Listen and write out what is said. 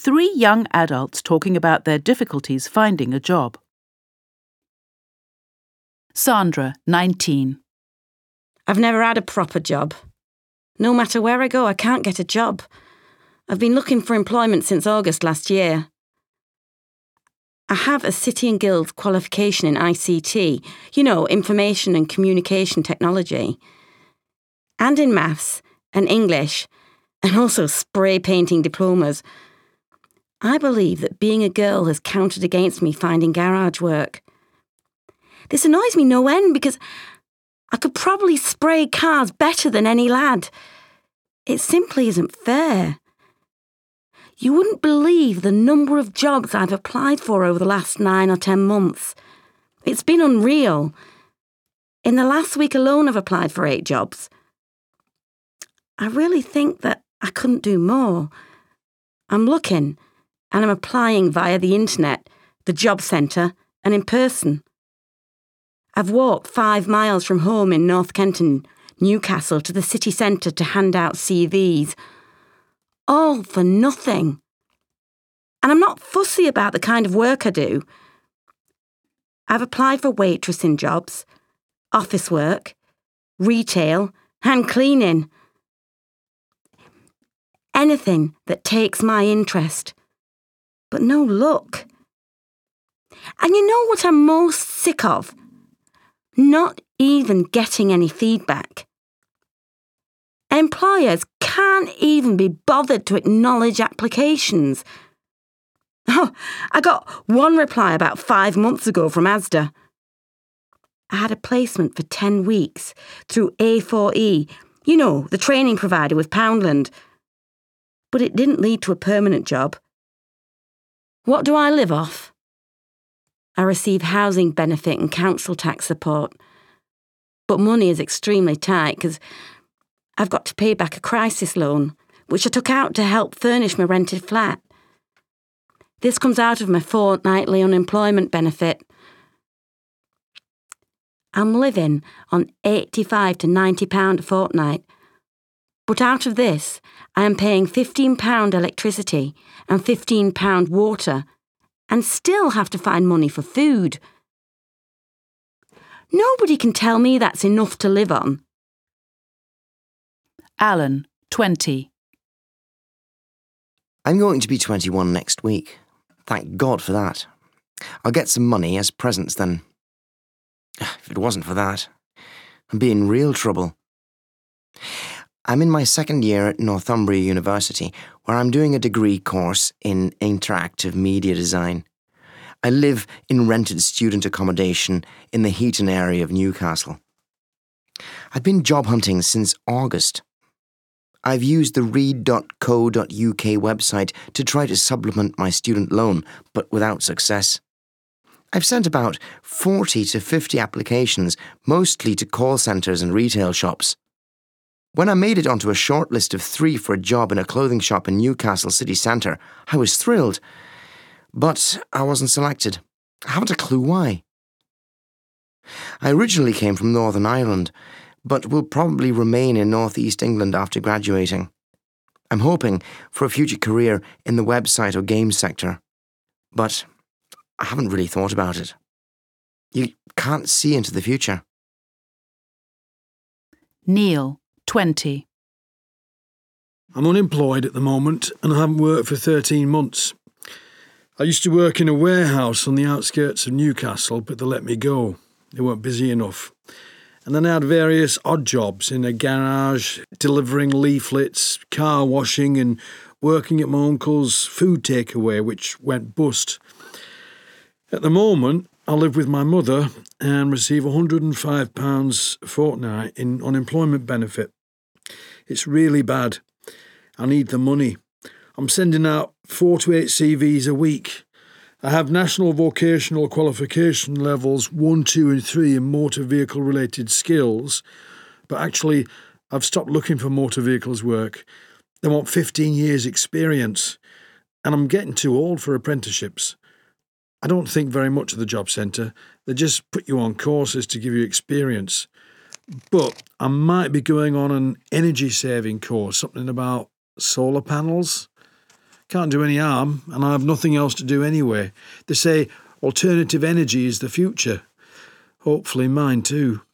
3 young adults talking about their difficulties finding a job. Sandra, 19. I've never had a proper job. No matter where I go, I can't get a job. I've been looking for employment since August last year. I have a City and Guilds qualification in ICT, information and communication technology, and in maths and English, and also spray painting diplomas. I believe that being a girl has counted against me finding garage work. This annoys me no end because I could probably spray cars better than any lad. It simply isn't fair. You wouldn't believe the number of jobs I've applied for over the last 9 or 10 months. It's been unreal. In the last week alone, I've applied for 8 jobs. I really think that I couldn't do more. I'm looking, and I'm applying via the internet, the job centre, and in person. I've walked 5 miles from home in North Kenton, Newcastle, to the city centre to hand out CVs. All for nothing. And I'm not fussy about the kind of work I do. I've applied for waitressing jobs, office work, retail, and cleaning. Anything that takes my interest. But no luck. And you know what I'm most sick of? Not even getting any feedback. Employers can't even be bothered to acknowledge applications. Oh, I got one reply about 5 months ago from Asda. I had a placement for 10 weeks through A4E, the training provider with Poundland. But it didn't lead to a permanent job. What do I live off? I receive housing benefit and council tax support. But money is extremely tight because I've got to pay back a crisis loan, which I took out to help furnish my rented flat. This comes out of my fortnightly unemployment benefit. I'm living on £85 to £90 a fortnight. But out of this, I am paying £15 electricity and £15 water, and still have to find money for food. Nobody can tell me that's enough to live on. Alan, 20. I'm going to be 21 next week. Thank God for that. I'll get some money as presents then. If it wasn't for that, I'd be in real trouble. I'm in my 2nd year at Northumbria University, where I'm doing a degree course in interactive media design. I live in rented student accommodation in the Heaton area of Newcastle. I've been job hunting since August. I've used the read.co.uk website to try to supplement my student loan, but without success. I've sent about 40 to 50 applications, mostly to call centres and retail shops. When I made it onto a short list of 3 for a job in a clothing shop in Newcastle city centre, I was thrilled. But I wasn't selected. I haven't a clue why. I originally came from Northern Ireland, but will probably remain in North East England after graduating. I'm hoping for a future career in the website or games sector, but I haven't really thought about it. You can't see into the future. Neil, 20. I'm unemployed at the moment and I haven't worked for 13 months. I used to work in a warehouse on the outskirts of Newcastle, but they let me go. They weren't busy enough. And then I had various odd jobs in a garage, delivering leaflets, car washing and working at my uncle's food takeaway, which went bust. At the moment, I live with my mother and receive £105 a fortnight in unemployment benefit. It's really bad. I need the money. I'm sending out 4 to 8 CVs a week. I have national vocational qualification levels 1, 2 and 3 in motor vehicle related skills, but actually I've stopped looking for motor vehicles work. They want 15 years experience and I'm getting too old for apprenticeships. I don't think very much of the job centre. They just put you on courses to give you experience. But I might be going on an energy saving course, something about solar panels. Can't do any harm, and I have nothing else to do anyway. They say alternative energy is the future. Hopefully mine too.